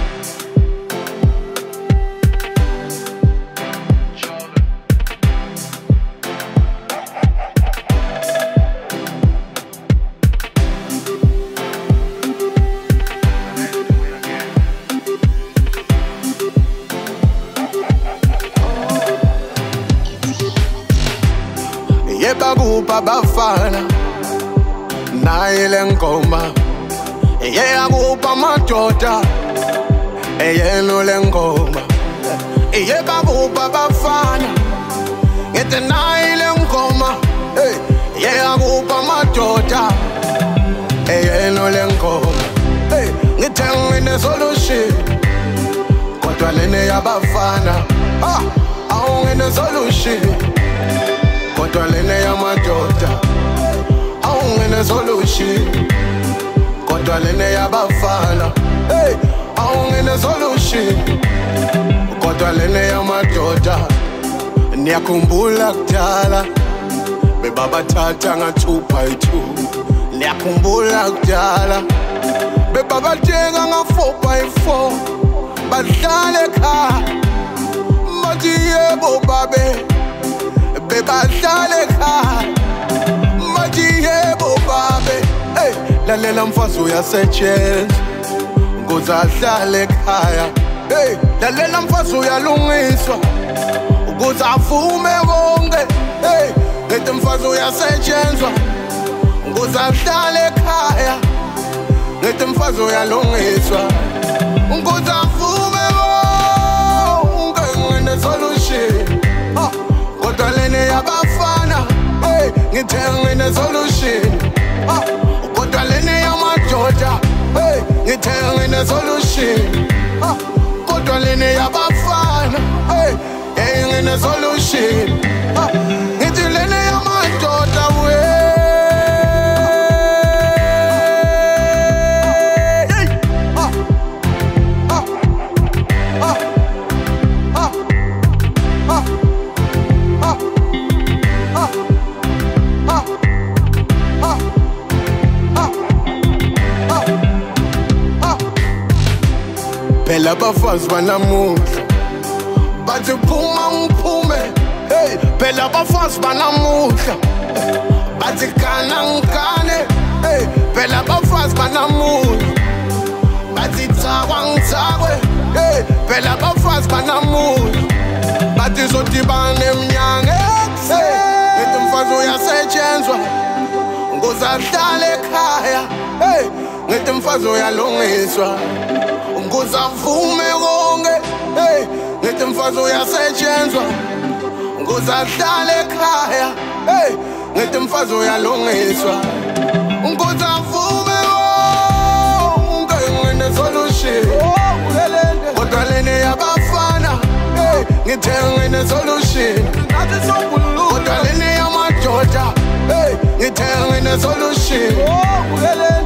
Bagupa bafana na ile ngoma akupa madoda yenu le ngoma bagupa bafana ngete na ile ngoma akupa madoda yenu le ngoma ngite ngine solution kodwa lene yabafana awungene solution kodwa lene yamadoda awungene solution kodwa lene yabafana awungene solution kodwa lene yamadoda niyakhumbula kudala bebabathatha nga2 by 2 niyakhumbula kudala bebabathenga nga4 by 4 badlale ekhaya bathi yebo babe bebahlale ekhaya bathi yebo babe lalela mfazi uyasetshenzwa ukuze ahlale ekhaya lalela mfazi uyalungiswa ukuze avume konke ngithi mfazi uyasetshenzwa ukuze ahlale ekhaya ngithi mfazi uyalungiswa ukuze avume konke ngine solution kodwa lene yabafana ngithe ngine solution kodwa lene yamadoda ngithe ngine solution kodwa lene yabafana ngine solution ngithi lene yamadoda phela abafazi banamuhla bathi phuma ngiphume phela abafazi banamuhla bathi kana ngikane phela abafazi banamuhla bathi thakwa ngithakwe phela abafazi banamuhla bathi zodibana eminyanga ngithi mfazi uyasetshenzwa ukuze ahlale ekhaya ngithi mfazi uyalungiswa ukuze avume konke ngithi mfazi uyasetshenzwa ukuze ahlale ekhaya ngithi mfazi uyalungiswa ukuze avume konke ngine solution kodwa lene yabafana ngithe ngine solution kodwa lene yamadoda ngithe ngine solution